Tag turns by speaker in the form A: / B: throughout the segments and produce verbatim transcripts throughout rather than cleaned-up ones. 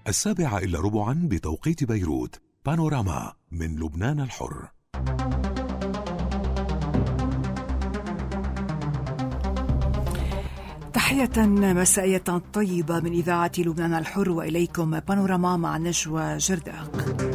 A: السابعة إلا ربعا بتوقيت بيروت. بانوراما من لبنان الحر.
B: تحية مسائية طيبة من إذاعة لبنان الحر، وإليكم بانوراما مع نجوى جرداق.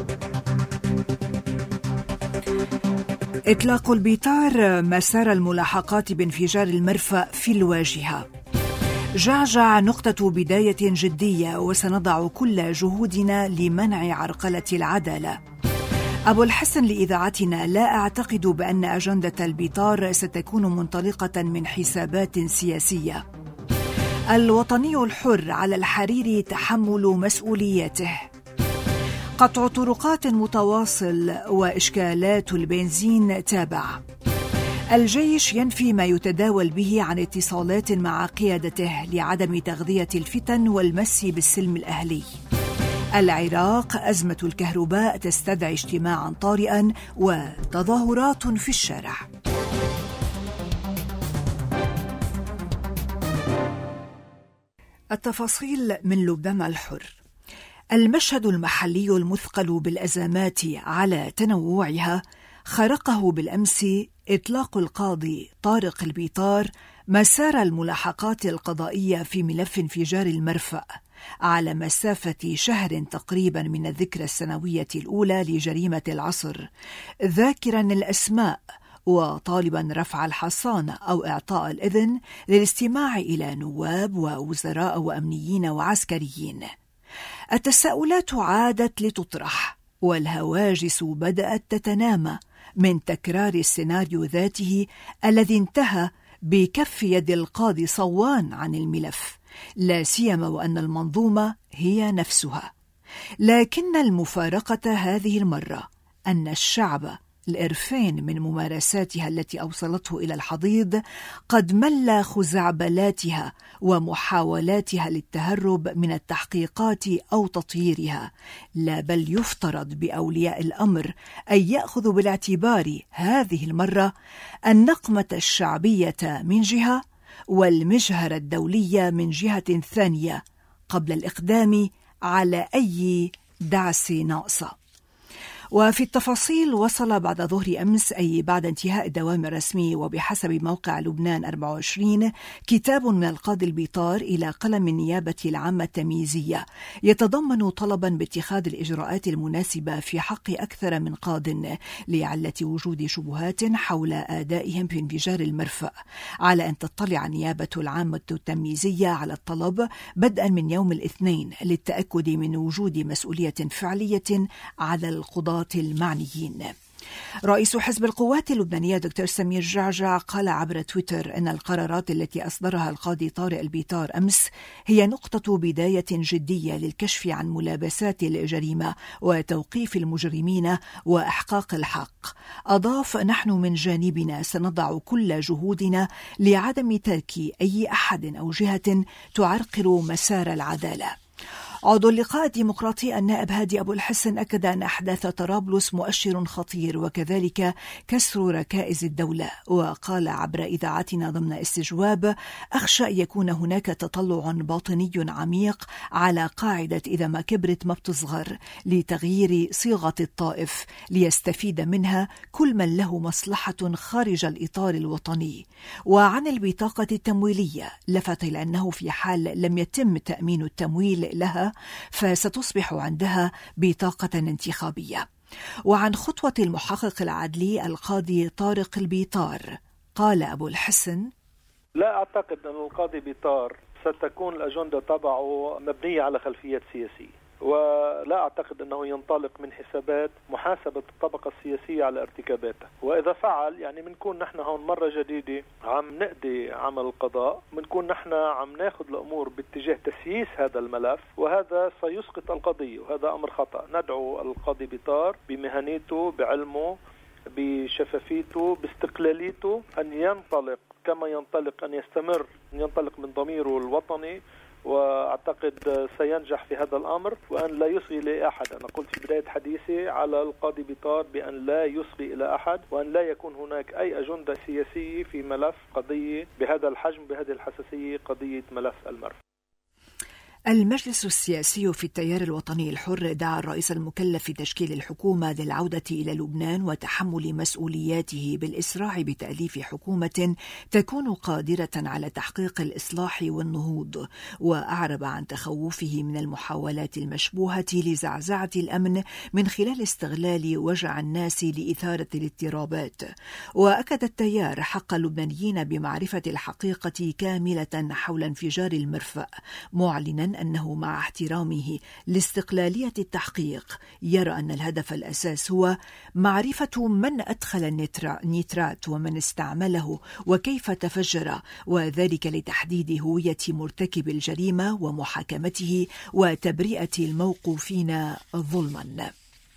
B: إطلاق البيطار مسار الملاحقات بانفجار المرفأ في الواجهة. جعجع نقطة بداية جدية، وسنضع كل جهودنا لمنع عرقلة العدالة. أبو الحسن لإذاعتنا: لا أعتقد بأن أجندة البيطار ستكون منطلقة من حسابات سياسية. الوطني الحر: على الحريري تحمل مسؤولياته. قطع طرقات متواصل وإشكالات البنزين تابع. الجيش ينفي ما يتداول به عن اتصالات مع قيادته لعدم تغذية الفتن والمس بالسلم الأهلي. العراق: أزمة الكهرباء تستدعي اجتماعا طارئا وتظاهرات في الشارع. التفاصيل من لبنان الحر. المشهد المحلي المثقل بالأزمات على تنوعها خرقه بالأمس إطلاق القاضي طارق البيطار مسار الملاحقات القضائية في ملف انفجار المرفأ على مسافة شهر تقريبا من الذكرى السنوية الأولى لجريمة العصر، ذاكرا الأسماء وطالبا رفع الحصانة أو إعطاء الإذن للاستماع إلى نواب ووزراء وأمنيين وعسكريين. التساؤلات عادت لتطرح، والهواجس بدأت تتنامى من تكرار السيناريو ذاته الذي انتهى بكف يد القاضي صوان عن الملف، لا سيما وأن المنظومة هي نفسها. لكن المفارقة هذه المرة أن الشعب الإرفان من ممارساتها التي أوصلته إلى الحضيض قد مل خزعبلاتها ومحاولاتها للتهرب من التحقيقات أو تطييرها، لا بل يفترض بأولياء الأمر أن يأخذوا بالاعتبار هذه المرة النقمة الشعبية من جهة والمجهرة الدولية من جهة ثانية قبل الإقدام على أي دعس ناقصة. وفي التفاصيل، وصل بعد ظهر أمس أي بعد انتهاء الدوام الرسمي وبحسب موقع لبنان أربعة وعشرين كتاب من القاضي البيطار إلى قلم النيابة العامة التمييزية يتضمن طلبا باتخاذ الإجراءات المناسبة في حق أكثر من قاض لعلة وجود شبهات حول أدائهم في انفجار المرفأ، على أن تطلع النيابة العامة التمييزية على الطلب بدءا من يوم الاثنين للتأكد من وجود مسؤولية فعلية على القضاة المعنيين. رئيس حزب القوات اللبنانية دكتور سمير جعجع قال عبر تويتر أن القرارات التي أصدرها القاضي طارق البيطار أمس هي نقطة بداية جدية للكشف عن ملابسات الجريمة وتوقيف المجرمين وإحقاق الحق. أضاف: نحن من جانبنا سنضع كل جهودنا لعدم ترك أي أحد أو جهة تعرقل مسار العدالة. عضو اللقاء الديمقراطي النائب هادي أبو الحسن أكد أن أحداث طرابلس مؤشر خطير وكذلك كسر ركائز الدولة، وقال عبر إذاعتنا ضمن استجواب: أخشى أن يكون هناك تطلع باطني عميق على قاعدة إذا ما كبرت ما بتصغر لتغيير صيغة الطائف ليستفيد منها كل من له مصلحة خارج الإطار الوطني. وعن البطاقة التمويلية لفت إلى أنه في حال لم يتم تأمين التمويل لها فستصبح عندها بطاقة انتخابية. وعن خطوة المحقق العدلي القاضي طارق البيطار قال أبو الحسن:
C: لا أعتقد أن القاضي بيطار ستكون الأجندة تبعه مبنية على خلفيات سياسية، ولا أعتقد أنه ينطلق من حسابات محاسبة الطبقة السياسية على ارتكاباتها. وإذا فعل يعني بنكون نحن هون مرة جديدة عم نقضي عمل القضاء، بنكون نحن عم ناخذ الأمور باتجاه تسييس هذا الملف، وهذا سيسقط القضية، وهذا أمر خطأ. ندعو القاضي بيطار بمهنيته، بعلمه، بشفافيته، باستقلاليته أن ينطلق كما ينطلق، أن يستمر، أن ينطلق من ضميره الوطني، وأعتقد سينجح في هذا الأمر، وأن لا يصغي لأحد. أنا قلت في بداية حديثي على القاضي بيطار بأن لا يصغي إلى أحد، وأن لا يكون هناك أي أجندة سياسية في ملف قضية بهذا الحجم بهذه الحساسية، قضية ملف المرفأ.
B: المجلس السياسي في التيار الوطني الحر دعا الرئيس المكلف في تشكيل الحكومة للعودة إلى لبنان وتحمل مسؤولياته بالإسراع بتأليف حكومة تكون قادرة على تحقيق الإصلاح والنهوض، وأعرب عن تخوفه من المحاولات المشبوهة لزعزعة الأمن من خلال استغلال وجع الناس لإثارة الاضطرابات. وأكد التيار حق اللبنانيين بمعرفة الحقيقة كاملة حول انفجار المرفأ، معلنا أنه مع احترامه لاستقلالية التحقيق يرى أن الهدف الأساس هو معرفة من أدخل النيترات ومن استعمله وكيف تفجر، وذلك لتحديد هوية مرتكب الجريمة ومحاكمته وتبرئة الموقوفين ظلما.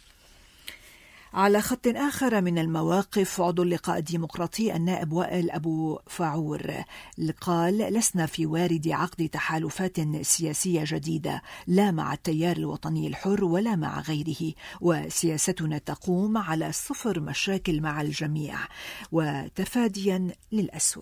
B: على خط آخر من المواقف، عضو اللقاء الديمقراطي النائب وائل أبو فاعور قال: لسنا في وارد عقد تحالفات سياسية جديدة لا مع التيار الوطني الحر ولا مع غيره، وسياستنا تقوم على صفر مشاكل مع الجميع وتفاديا للأسوأ.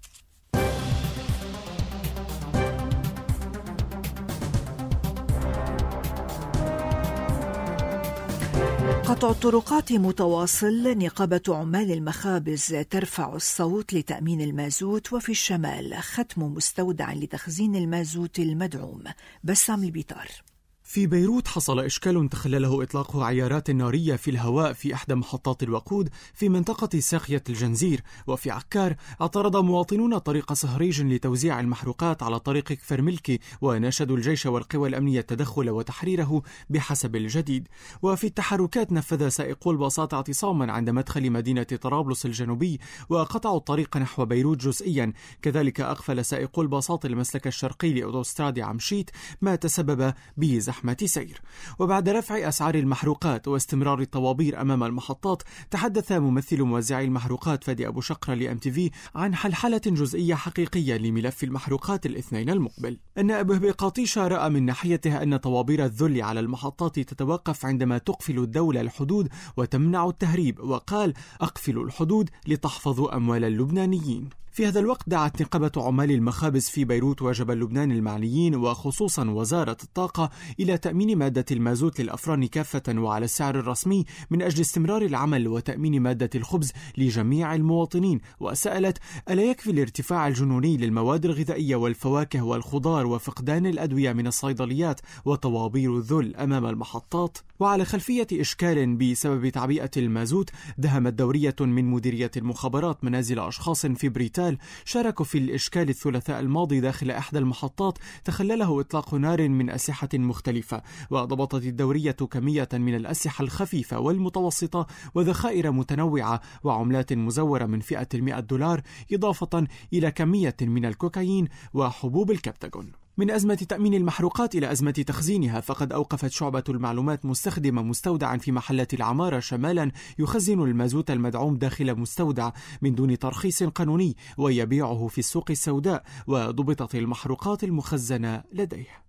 B: قطع الطرقات متواصل. نقابة عمال المخابز ترفع الصوت لتأمين المازوت، وفي الشمال ختم مستودع لتخزين المازوت المدعوم. بسام البيطار.
D: في بيروت حصل إشكال تخلله إطلاق عيارات نارية في الهواء في إحدى محطات الوقود في منطقة ساقية الجنزير. وفي عكار اعترض مواطنون طريق صهريج لتوزيع المحروقات على طريق كفر ملكي، وناشدوا الجيش والقوى الأمنية التدخل وتحريره بحسب الجديد. وفي التحركات نفذ سائقو الباصات اعتصاما عند مدخل مدينة طرابلس الجنوبي وقطعوا الطريق نحو بيروت جزئيا. كذلك أغفل سائقو الباصات المسلك الشرقي لأوتوستراد عمشيت، ما تسبب بزحمة سير. وبعد رفع أسعار المحروقات واستمرار الطوابير أمام المحطات، تحدث ممثل موزعي المحروقات فادي أبو شقرة لأم تي في عن حلحلة جزئية حقيقية لملف المحروقات الاثنين المقبل. النائب وهبي قاطيشة رأى من ناحيته أن طوابير الذل على المحطات تتوقف عندما تقفل الدولة الحدود وتمنع التهريب، وقال: أقفلوا الحدود لتحفظوا أموال اللبنانيين. في هذا الوقت دعت نقابة عمال المخابز في بيروت وجبل لبنان المعنيين وخصوصا وزارة الطاقة إلى تأمين مادة المازوت للأفران كافة وعلى السعر الرسمي من أجل استمرار العمل وتأمين مادة الخبز لجميع المواطنين، وسألت: ألا يكفي الارتفاع الجنوني للمواد الغذائية والفواكه والخضار وفقدان الأدوية من الصيدليات وطوابير الذل أمام المحطات؟ وعلى خلفية إشكال بسبب تعبئة المازوت، دهمت دورية من مديرية المخابرات منازل أشخاص في بريطانيا شاركوا في الإشكال الثلاثاء الماضي داخل إحدى المحطات تخلله إطلاق نار من أسلحة مختلفة. وضبطت الدورية كمية من الأسلحة الخفيفة والمتوسطة وذخائر متنوعة وعملات مزورة من فئة المئة دولار، إضافة إلى كمية من الكوكايين وحبوب الكبتاغون. من أزمة تأمين المحروقات إلى أزمة تخزينها، فقد أوقفت شعبة المعلومات مستخدمة مستودعا في محلة العمارة شمالا يخزن المازوت المدعوم داخل مستودع من دون ترخيص قانوني ويبيعه في السوق السوداء، وضبطت المحروقات المخزنة لديه.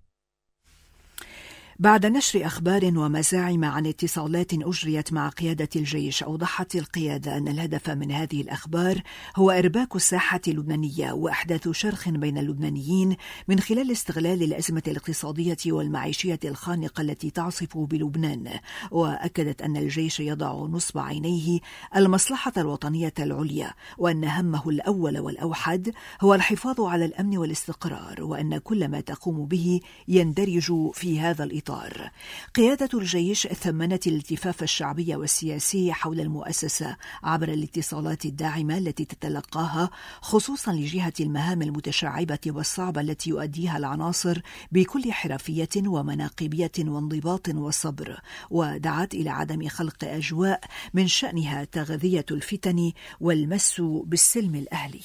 B: بعد نشر أخبار ومزاعم عن اتصالات أجريت مع قيادة الجيش، أوضحت القيادة أن الهدف من هذه الأخبار هو إرباك الساحة اللبنانية وإحداث شرخ بين اللبنانيين من خلال استغلال الأزمة الاقتصادية والمعيشية الخانقة التي تعصف بلبنان. وأكدت أن الجيش يضع نصب عينيه المصلحة الوطنية العليا، وأن همه الأول والأوحد هو الحفاظ على الأمن والاستقرار، وأن كل ما تقوم به يندرج في هذا الإطار. قيادة الجيش ثمنت الالتفاف الشعبي والسياسي حول المؤسسة عبر الاتصالات الداعمة التي تتلقاها، خصوصا لجهة المهام المتشعبة والصعبة التي يؤديها العناصر بكل حرفية ومناقبية وانضباط وصبر، ودعت إلى عدم خلق أجواء من شأنها تغذية الفتن والمس بالسلم الأهلي.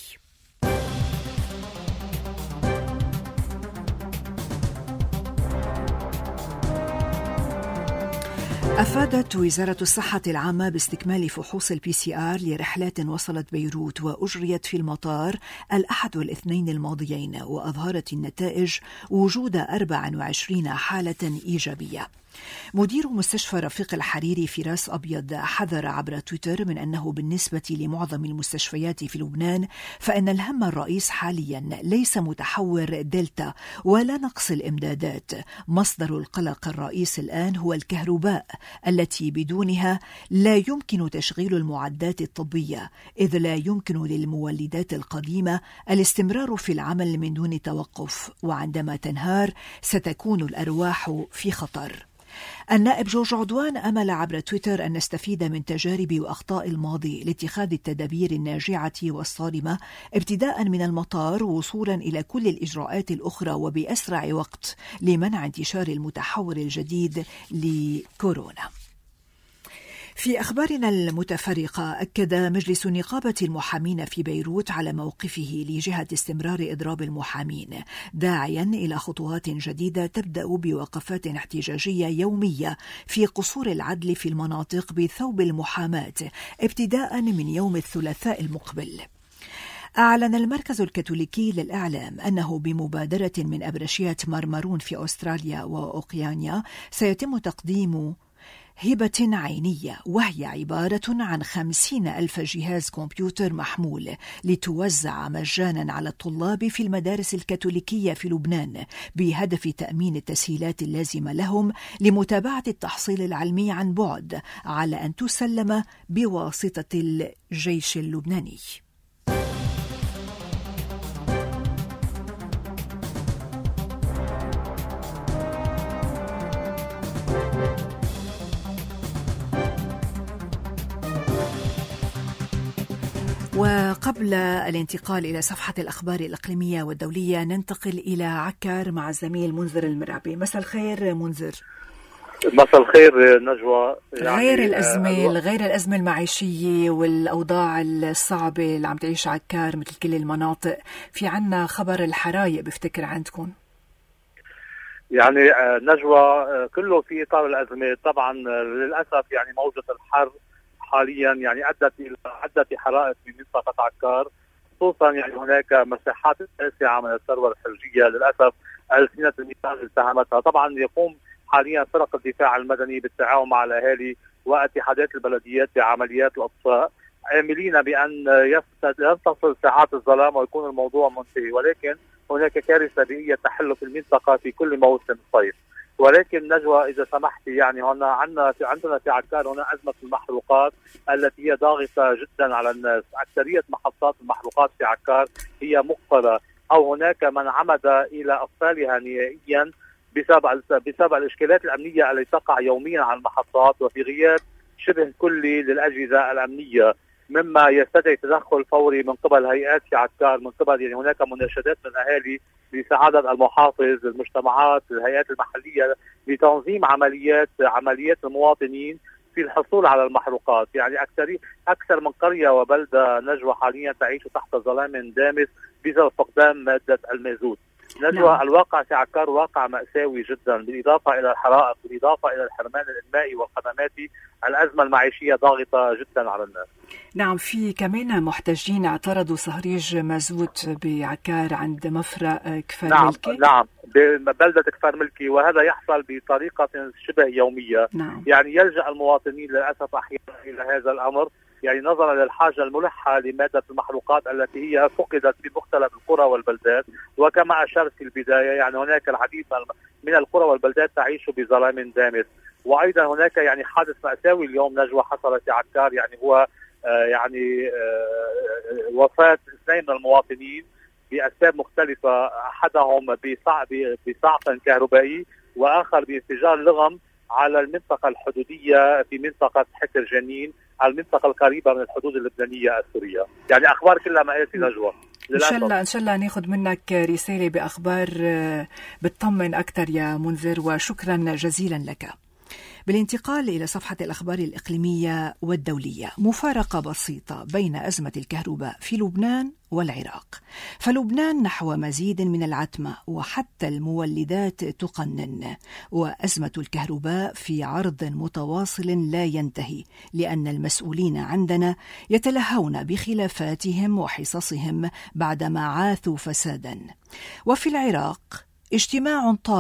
B: أفادت وزارة الصحة العامة باستكمال فحوص البي سي آر لرحلات وصلت بيروت وأجريت في المطار الأحد والاثنين الماضيين، وأظهرت النتائج وجود أربع وعشرين حالة إيجابية. مدير مستشفى رفيق الحريري في راس أبيض حذر عبر تويتر من أنه بالنسبة لمعظم المستشفيات في لبنان فإن الهم الرئيس حاليا ليس متحور دلتا ولا نقص الإمدادات. مصدر القلق الرئيس الآن هو الكهرباء التي بدونها لا يمكن تشغيل المعدات الطبية، إذ لا يمكن للمولدات القديمة الاستمرار في العمل من دون توقف، وعندما تنهار ستكون الأرواح في خطر. النائب جورج عدوان أمل عبر تويتر أن نستفيد من تجارب وأخطاء الماضي لاتخاذ التدابير الناجعة والصارمة ابتداء من المطار وصولا إلى كل الإجراءات الأخرى وبأسرع وقت لمنع انتشار المتحور الجديد لكورونا. في أخبارنا المتفرقة، أكد مجلس نقابة المحامين في بيروت على موقفه لجهة استمرار إضراب المحامين، داعيا إلى خطوات جديدة تبدأ بوقفات احتجاجية يومية في قصور العدل في المناطق بثوب المحاماة ابتداء من يوم الثلاثاء المقبل. أعلن المركز الكاثوليكي للإعلام أنه بمبادرة من أبرشية مرمرون في أستراليا وأوقيانيا سيتم تقديم هبة عينية، وهي عبارة عن خمسين ألف جهاز كمبيوتر محمول لتوزع مجانا على الطلاب في المدارس الكاثوليكية في لبنان بهدف تأمين التسهيلات اللازمة لهم لمتابعة التحصيل العلمي عن بعد، على أن تسلم بواسطة الجيش اللبناني. وقبل الانتقال إلى صفحة الأخبار الإقليمية والدولية ننتقل إلى عكار مع الزميل منذر المرعبي. مساء الخير منذر.
E: مساء الخير نجوى.
B: يعني غير الأزمة آه غير الأزمة المعيشية والأوضاع الصعبة اللي عم تعيش عكار مثل كل المناطق، في عنا خبر الحرايق بفتكر عندكم.
E: يعني نجوى كله في إطار الأزمة. طبعا للأسف يعني موجة الحر حاليا يعني ادت الى عده حرائق في منطقه عكار، خصوصا يعني هناك مساحات واسعه من الثروه الحرجيه للاسف السنه الميثان التهمتها. طبعا يقوم حاليا فرق الدفاع المدني بالتعاون مع الاهالي واتحادات البلديات بعمليات الاطفاء، عاملين بان لن تصل ساعات الظلام ويكون الموضوع منتهي، ولكن هناك كارثه بيئيه تحل في المنطقه في كل موسم الصيف. ولكن نجوى اذا سمحتي يعني هنا عندنا في عندنا في عكار هنا ازمه المحروقات التي هي ضاغطه جدا على الناس. اكثريه محطات المحروقات في عكار هي مقفله او هناك من عمد الى اقفالها نهائيا بسبب بسبب الاشكالات الامنيه التي تقع يوميا على المحطات وفي غياب شبه كلي للاجهزه الامنيه، مما يستدعي تدخل فوري من قبل هيئات في عكار، من قبل يعني هناك مناشدات من الاهالي لسعادة المحافظ، المجتمعات، الهيئات المحلية لتنظيم عمليات عمليات المواطنين في الحصول على المحروقات. يعني أكثر أكثر من قرية وبلدة نجوى حاليا تعيش تحت ظلام دامس بسبب فقدان مادة المازوت. نجوى نعم. الواقع في عكار واقع مأساوي جدا، بالإضافة إلى الحرائق، بالإضافة إلى الحرمان الإنمائي والخدماتي، الأزمة المعيشية ضاغطة جدا على الناس.
B: نعم، في كمان محتجين اعترضوا صهريج مازوت بعكار عند مفرق كفار
E: نعم
B: ملكي.
E: نعم ببلدة كفار ملكي، وهذا يحصل بطريقة شبه يومية.
B: نعم.
E: يعني يلجأ المواطنين للأسف أحيانا إلى هذا الأمر، يعني نظرا للحاجة الملحة لمادة المحروقات التي هي فقدت في مختلف القرى والبلدات. وكما أشرت في البداية يعني هناك العديد من القرى والبلدات تعيش بظلام دامس. وأيضا هناك يعني حادث مأساوي اليوم نجوى حصل في عكار، يعني هو آه يعني آه وفاة اثنين من المواطنين بأسباب مختلفة، أحدهم بصعق كهربائي وآخر بانفجار لغم على المنطقة الحدودية في منطقة حكر جنين، المنطقة القريبة من الحدود اللبنانية السورية. يعني أخبار كلها مآسي نجوى.
B: إن شاء الله إن شاء الله ناخذ منك رسالة بأخبار بتطمن أكثر يا منذر، وشكرا جزيلا لك. بالانتقال إلى صفحة الأخبار الإقليمية والدولية، مفارقة بسيطة بين أزمة الكهرباء في لبنان والعراق. فلبنان نحو مزيد من العتمة وحتى المولدات تقنن، وأزمة الكهرباء في عرض متواصل لا ينتهي، لأن المسؤولين عندنا يتلهون بخلافاتهم وحصصهم بعدما عاثوا فسادا. وفي العراق اجتماع طارئ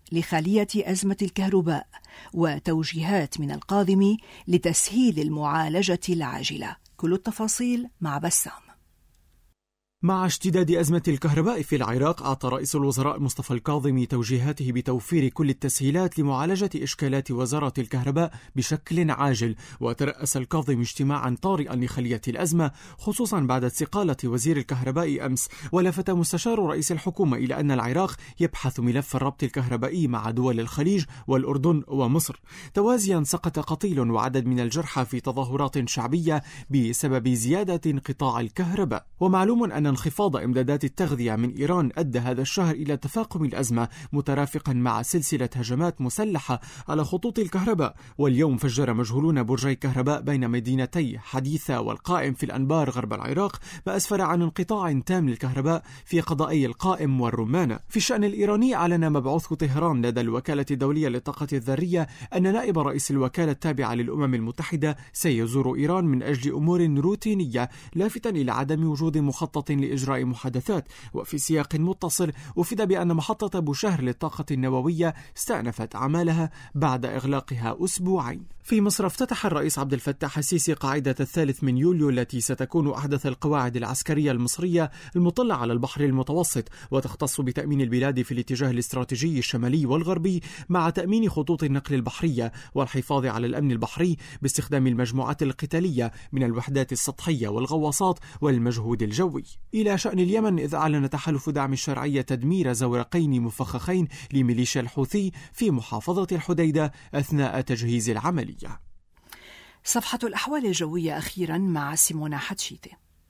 B: لخالية أزمة الكهرباء وتوجيهات من القادم لتسهيل المعالجة العاجلة. كل التفاصيل مع بسام.
D: مع اشتداد أزمة الكهرباء في العراق، أعطى رئيس الوزراء مصطفى الكاظمي توجيهاته بتوفير كل التسهيلات لمعالجة إشكالات وزارة الكهرباء بشكل عاجل. وترأس الكاظمي اجتماعا طارئا لخلية الأزمة، خصوصا بعد استقالة وزير الكهرباء أمس. ولفت مستشار رئيس الحكومة إلى أن العراق يبحث ملف الربط الكهربائي مع دول الخليج والأردن ومصر. توازيا سقط قتيل وعدد من الجرحى في تظاهرات شعبية بسبب زيادة انقطاع الكهرباء. ومعلوم أن انخفاض إمدادات التغذية من إيران أدى هذا الشهر إلى تفاقم الأزمة، مترافقا مع سلسلة هجمات مسلحة على خطوط الكهرباء. واليوم فجر مجهولون برجي كهرباء بين مدينتي حديثة والقائم في الأنبار غرب العراق، ما أسفر عن انقطاع تام للكهرباء في قضائي القائم والرمانة. في الشأن الإيراني، أعلن مبعوث طهران لدى الوكالة الدولية للطاقة الذرية أن نائب رئيس الوكالة التابعة للأمم المتحدة سيزور إيران من أجل أمور روتينية، لافتا إلى عدم وجود مخطط لإجراء محادثات. وفي سياق متصل، أفيد بأن محطة بوشهر للطاقة النووية استأنفت أعمالها بعد إغلاقها أسبوعين. في مصر، افتتح الرئيس عبد الفتاح السيسي قاعدة الثالث من يوليو التي ستكون أحدث القواعد العسكرية المصرية المطلة على البحر المتوسط، وتختص بتأمين البلاد في الاتجاه الاستراتيجي الشمالي والغربي مع تأمين خطوط النقل البحرية والحفاظ على الأمن البحري باستخدام المجموعات القتالية من الوحدات السطحية والغواصات والمجهود الجوي. إلى شأن اليمن، إذ أعلن تحالف دعم الشرعية تدمير زورقين مفخخين لميليشيا الحوثي في محافظة الحديدة أثناء تجهيز العملية.
B: صفحة الأحوال الجوية أخيرا مع سيمونا حتشيتي.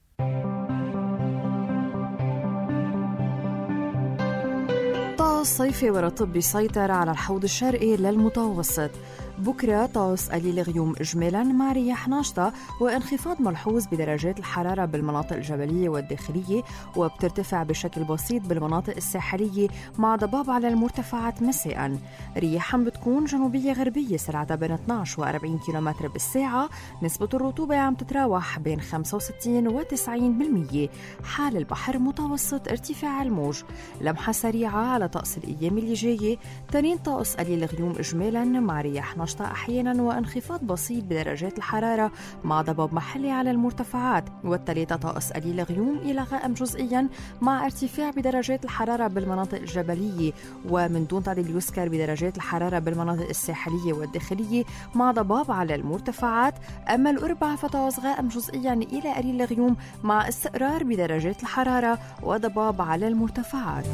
F: طقس صيفي ورطب بيسيطر على الحوض الشرقي للمتوسط. بكرة طقس قليل غيوم إجمالا مع رياح ناشطة وانخفاض ملحوظ بدرجات الحرارة بالمناطق الجبلية والداخلية، وبترتفع بشكل بسيط بالمناطق الساحلية مع ضباب على المرتفعات مساء. رياح بتكون جنوبية غربية سرعتها بين اثني عشر وأربعين كيلومتر بالساعة. نسبة الرطوبة عم تتراوح بين خمسة وستين وتسعين بالمية. حال البحر متوسط ارتفاع الموج. لمحة سريعة على طقس الأيام اللي جاية: تنين طقس قليل غيوم إجمالا مع رياح نشطة أحيانا وانخفاض بسيط بدرجات الحرارة مع ضباب محلي على المرتفعات. والثلاثة طقس قليل غيوم إلى غائم جزئيا مع ارتفاع بدرجات الحرارة بالمناطق الجبلية، ومن دون تعديل يذكر بدرجات الحرارة بالمناطق الساحلية والداخلية مع ضباب على المرتفعات. أما الأربعاء فطقس غائم جزئيا إلى قليل غيوم مع استقرار بدرجات الحرارة وضباب على المرتفعات.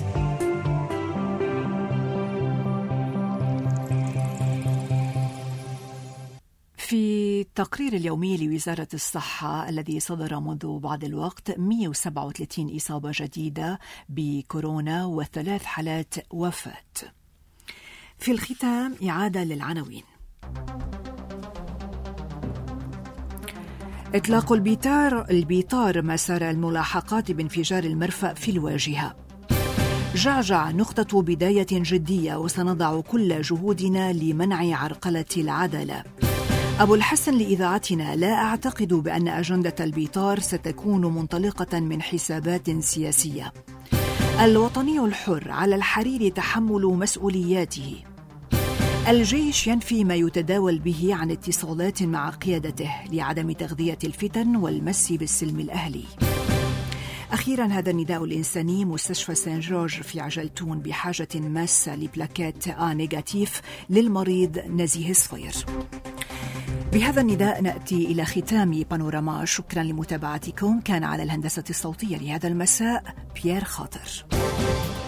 B: في التقرير اليومي لوزارة الصحة الذي صدر منذ بعض الوقت، مئة وسبعة وثلاثين إصابة جديدة بكورونا وثلاث حالات وفاة. في الختام إعادة للعناوين. إطلاق البيطار البيطار مسار الملاحقات بانفجار المرفأ في الواجهة. جعجع نقطة بداية جدية وسنضع كل جهودنا لمنع عرقلة العدالة. أبو الحسن لإذاعتنا: لا أعتقد بأن أجندة البيطار ستكون منطلقة من حسابات سياسية. الوطني الحر: على الحريري تحمل مسؤولياته. الجيش ينفي ما يتداول به عن اتصالات مع قيادته لعدم تغذية الفتن والمس بالسلم الأهلي. أخيرا هذا النداء الإنساني: مستشفى سان جورج في عجلتون بحاجة ماسة لبلاكات آ نيجاتيف للمريض نزيه صفير. بهذا النداء نأتي إلى ختام بانوراما. شكرا لمتابعتكم. كان على الهندسة الصوتية لهذا المساء بيير خاطر.